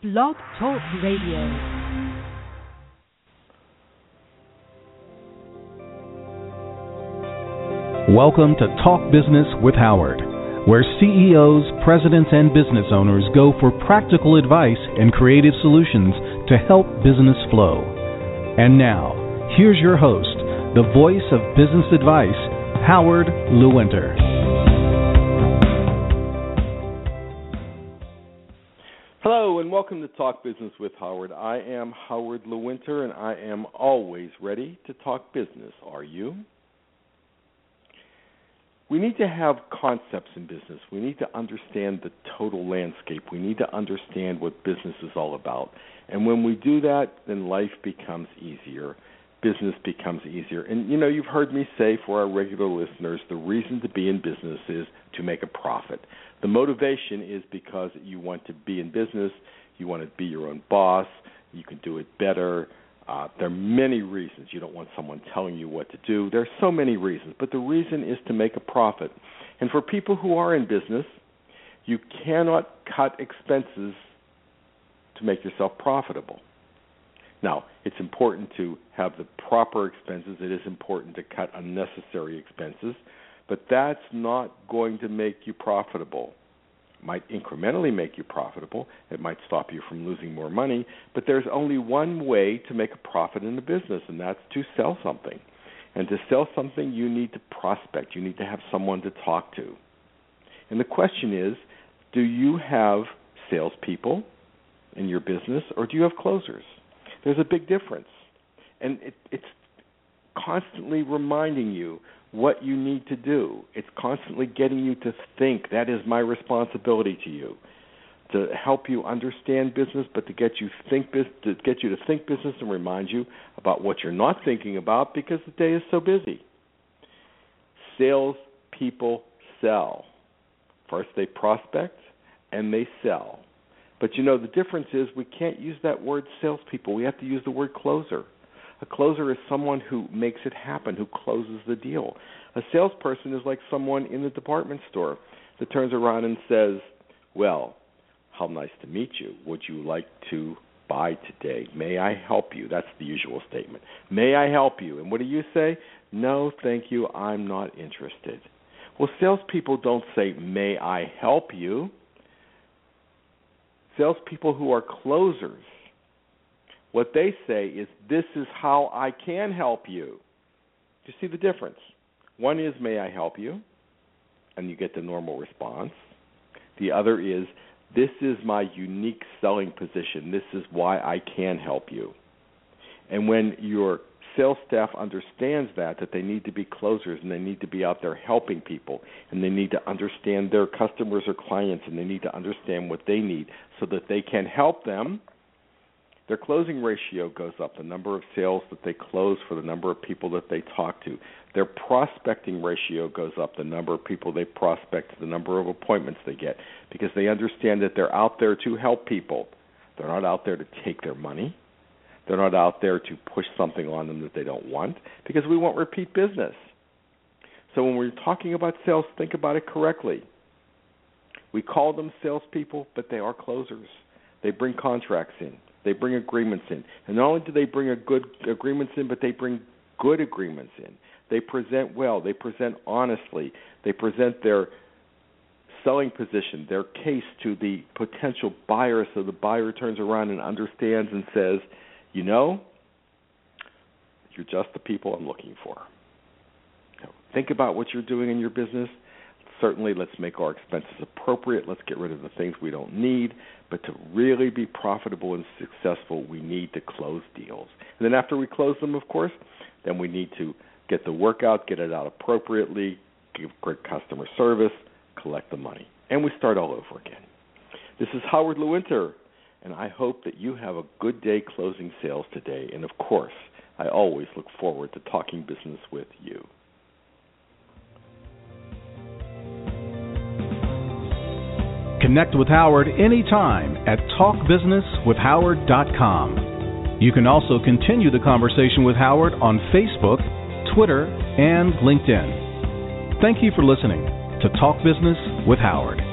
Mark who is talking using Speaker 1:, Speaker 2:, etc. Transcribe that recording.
Speaker 1: Blog Talk Radio.
Speaker 2: Welcome to Talk Business with Howard, where CEOs, presidents, and business owners go for practical advice and creative solutions to help business flow. And now, here's your host, the voice of business advice, Howard Lewinter.
Speaker 3: Hello, and welcome to Talk Business with Howard. I am Howard Lewinter, and I am always ready to talk business. Are you? We need to have concepts in business. We need to understand the total landscape. We need to understand what business is all about. And when we do that, then life becomes easier. Business becomes easier. And, you know, you've heard me say for our regular listeners, the reason to be in business is to make a profit. The motivation is because you want to be in business, you want to be your own boss, you can do it better. There are many reasons. You don't want someone telling you what to do. There are so many reasons, but the reason is to make a profit. And for people who are in business, you cannot cut expenses to make yourself profitable. Now, it's important to have the proper expenses. It is important to cut unnecessary expenses, but that's not going to make you profitable. It might incrementally make you profitable. It might stop you from losing more money, but there's only one way to make a profit in a business, and that's to sell something. And to sell something, you need to prospect. You need to have someone to talk to. And the question is, do you have salespeople in your business, or do you have closers? There's a big difference. And it's constantly reminding you what you need to do. It's constantly getting you to think. That is my responsibility to you, to help you understand business, but to get you to think business and remind you about what you're not thinking about because the day is so busy. Sales people sell. First they prospect and they sell. But you know, the difference is we can't use that word salespeople. We have to use the word closer. A closer is someone who makes it happen, who closes the deal. A salesperson is like someone in the department store that turns around and says, well, how nice to meet you. Would you like to buy today? May I help you? That's the usual statement. May I help you? And what do you say? No, thank you, I'm not interested. Well, salespeople don't say, may I help you? Salespeople who are closers, what they say is, this is how I can help you. Do you see the difference? One is, may I help you? And you get the normal response. The other is, this is my unique selling position. This is why I can help you. And when your sales staff understands that they need to be closers and they need to be out there helping people and they need to understand their customers or clients and they need to understand what they need so that they can help them, their closing ratio goes up, the number of sales that they close for the number of people that they talk to. Their prospecting ratio goes up, the number of people they prospect, the number of appointments they get, because they understand that they're out there to help people. They're not out there to take their money. They're not out there to push something on them that they don't want, because we want repeat business. So when we're talking about sales, think about it correctly. We call them salespeople, but they are closers. They bring contracts in. They bring agreements in. And not only do they bring good agreements in, but they bring good agreements in. They present well. They present honestly. They present their selling position, their case to the potential buyer, so the buyer turns around and understands and says, you know, you're just the people I'm looking for. So think about what you're doing in your business. Certainly, let's make our expenses appropriate. Let's get rid of the things we don't need. But to really be profitable and successful, we need to close deals. And then after we close them, of course, then we need to get the work out, get it out appropriately, give great customer service, collect the money. And we start all over again. This is Howard Lewinter, and I hope that you have a good day closing sales today. And, of course, I always look forward to talking business with you.
Speaker 2: Connect with Howard anytime at talkbusinesswithhoward.com. You can also continue the conversation with Howard on Facebook, Twitter, and LinkedIn. Thank you for listening to Talk Business with Howard.